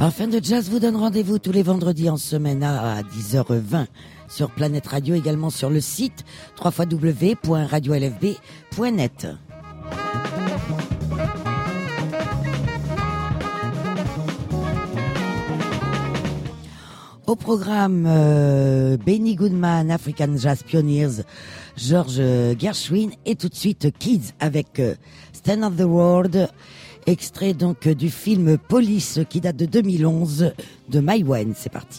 Fin de Jazz vous donne rendez-vous tous les vendredis en semaine à 10h20 sur Planète Radio, également sur le site www.radiolfb.net. Au programme, Benny Goodman, African Jazz Pioneers, George Gershwin, et tout de suite Kids avec Stand of the World, extrait donc du film Police qui date de 2011 de Maïwen. C'est parti.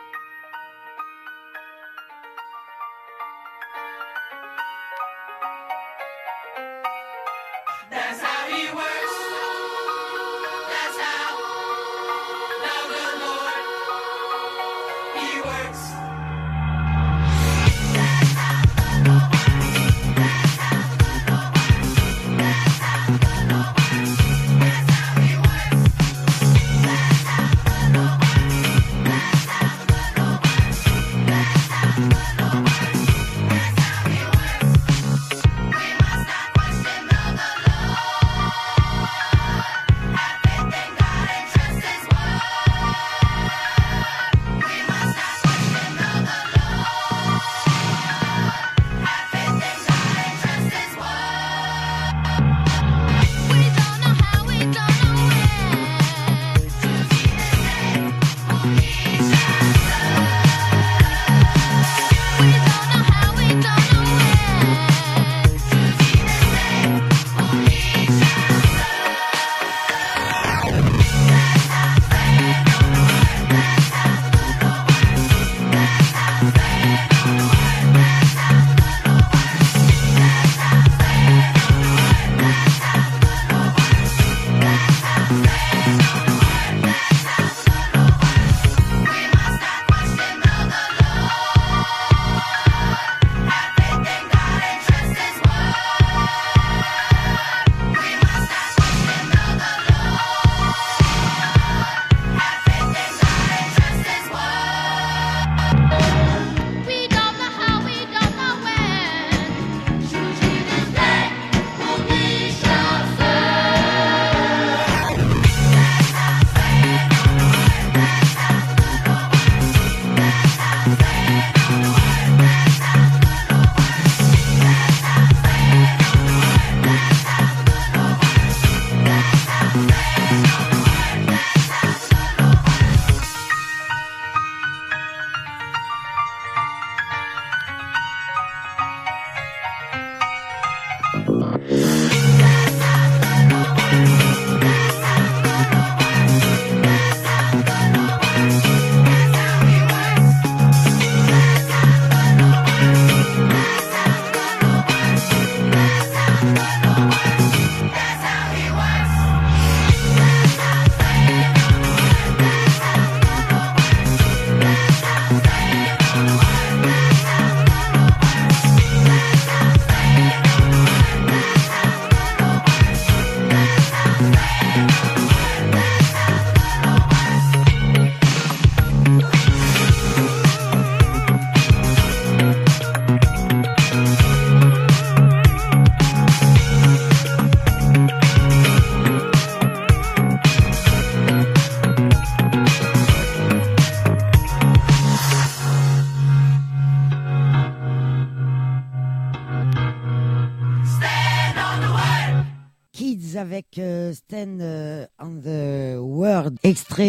Avec Stand on the World, extrait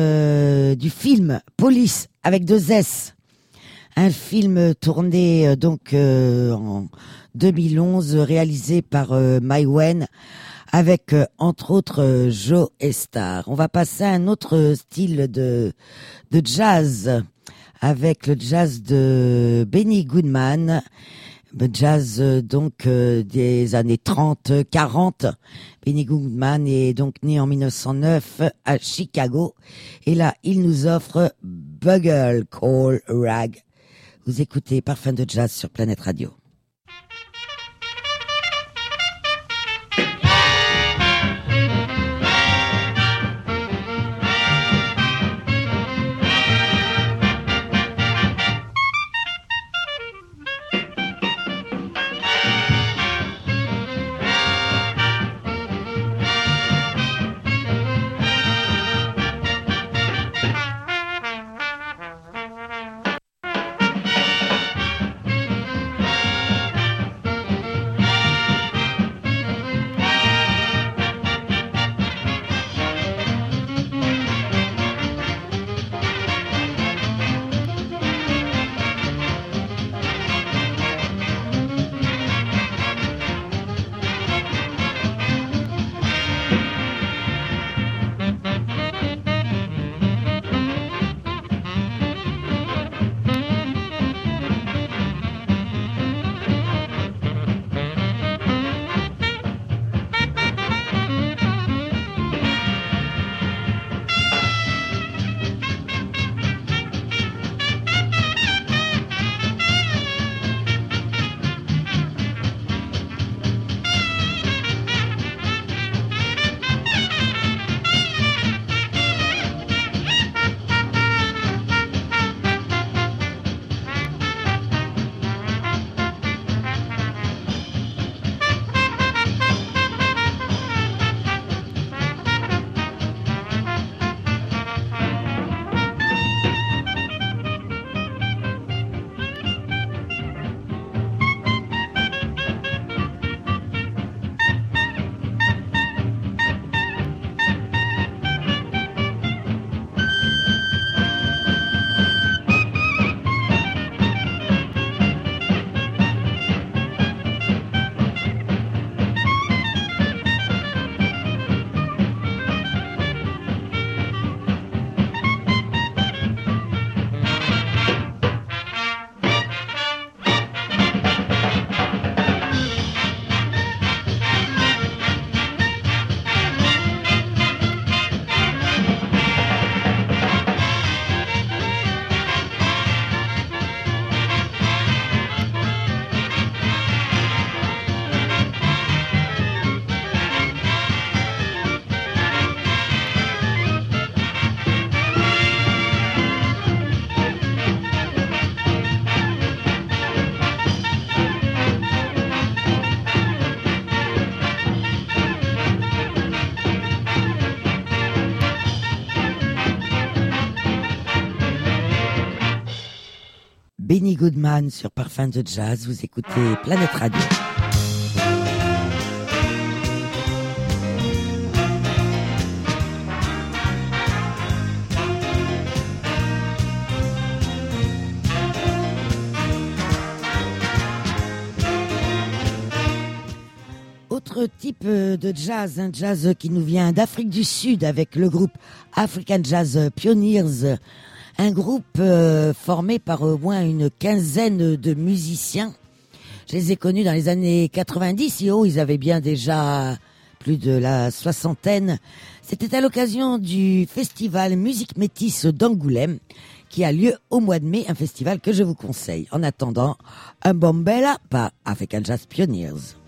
du film Police avec 2 S, un film tourné en 2011, réalisé par Maïwen avec entre autres Joe Star. On va passer à un autre style de jazz avec le jazz de Benny Goodman. Jazz des années 30-40. Benny Goodman est donc né en 1909 à Chicago et là il nous offre Bugle Call Rag. Vous écoutez Parfum de Jazz sur Planète Radio. Benny Goodman sur Parfum de Jazz. Vous écoutez Planète Radio. Autre type de jazz, un jazz qui nous vient d'Afrique du Sud avec le groupe African Jazz Pioneers, un groupe formé par au moins une quinzaine de musiciens. Je les ai connus dans les années 90, ils avaient bien déjà plus de la soixantaine. C'était à l'occasion du festival Musique Métisse d'Angoulême qui a lieu au mois de mai, un festival que je vous conseille. En attendant, un Bombella par African Jazz Pioneers.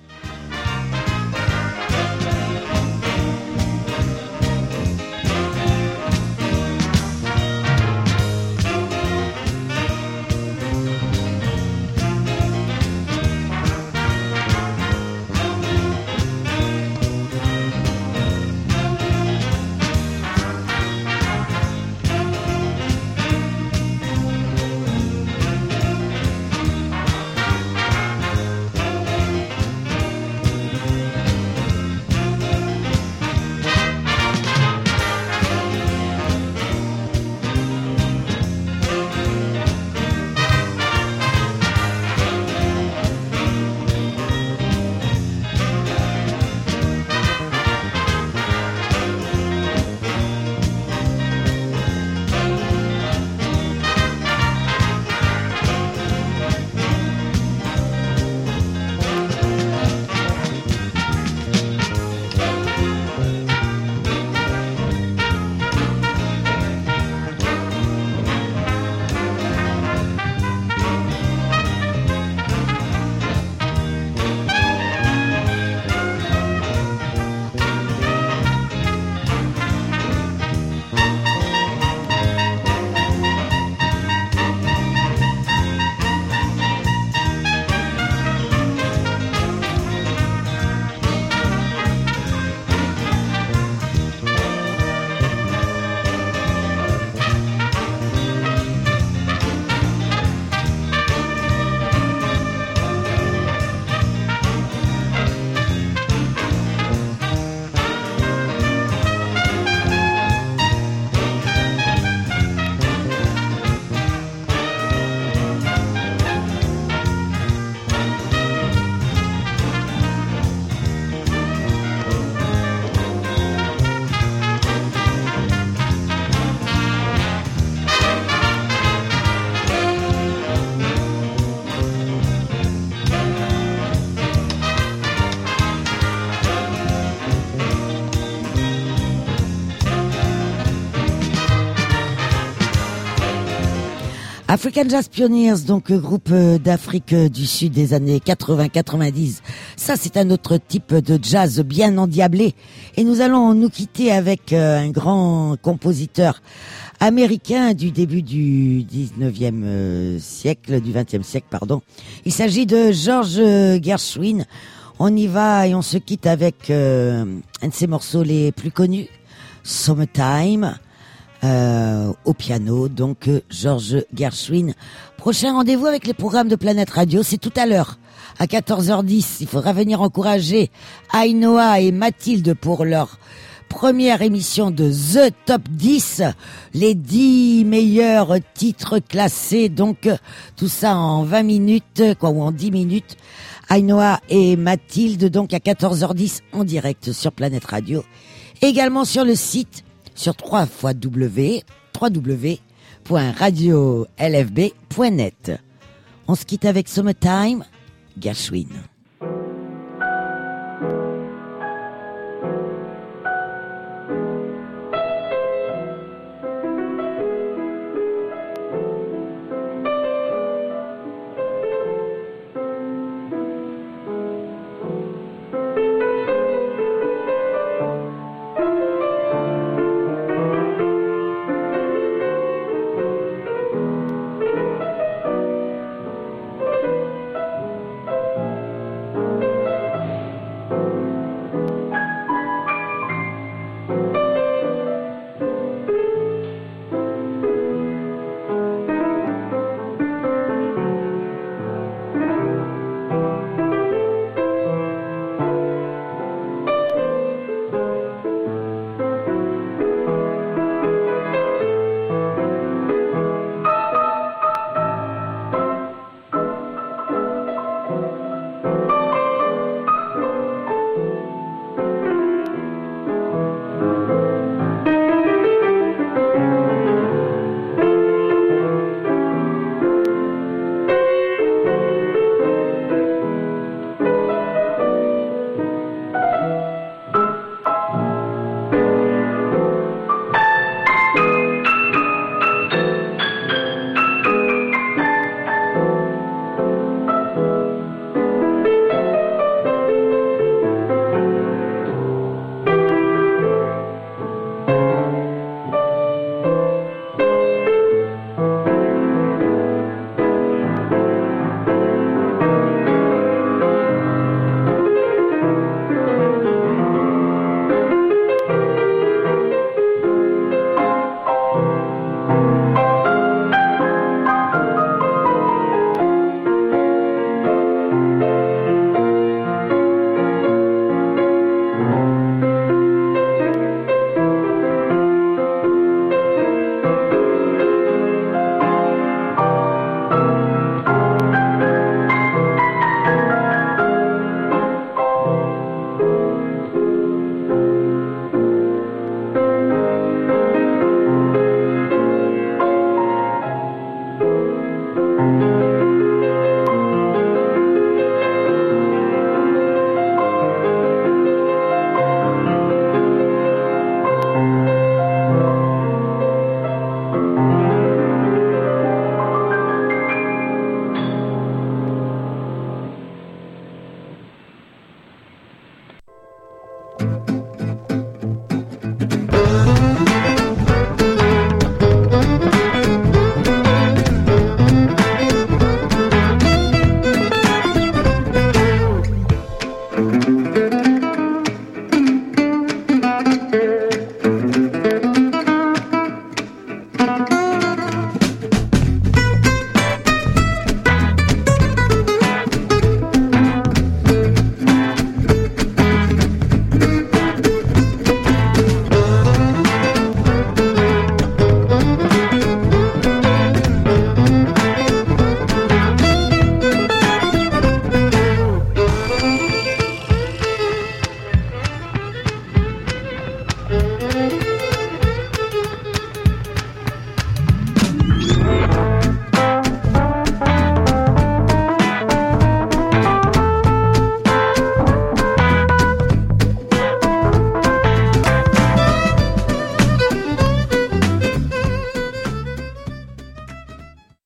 African Jazz Pioneers, donc groupe d'Afrique du Sud des années 80-90. Ça, c'est un autre type de jazz bien endiablé. Et nous allons nous quitter avec un grand compositeur américain du début du 19e siècle, du 20e siècle, pardon. Il s'agit de George Gershwin. On y va et on se quitte avec un de ses morceaux les plus connus, Summertime. Au piano, donc George Gershwin. Prochain rendez-vous avec les programmes de Planète Radio, c'est tout à l'heure, à 14h10. Il faudra venir encourager Ainoa et Mathilde pour leur première émission de The Top 10, les 10 meilleurs titres classés, donc tout ça en 20 minutes, ou en 10 minutes. Ainoa et Mathilde, donc à 14h10 en direct sur Planète Radio. Également sur le site, sur www.radiolfb.net. On se quitte avec Summertime, Gershwin.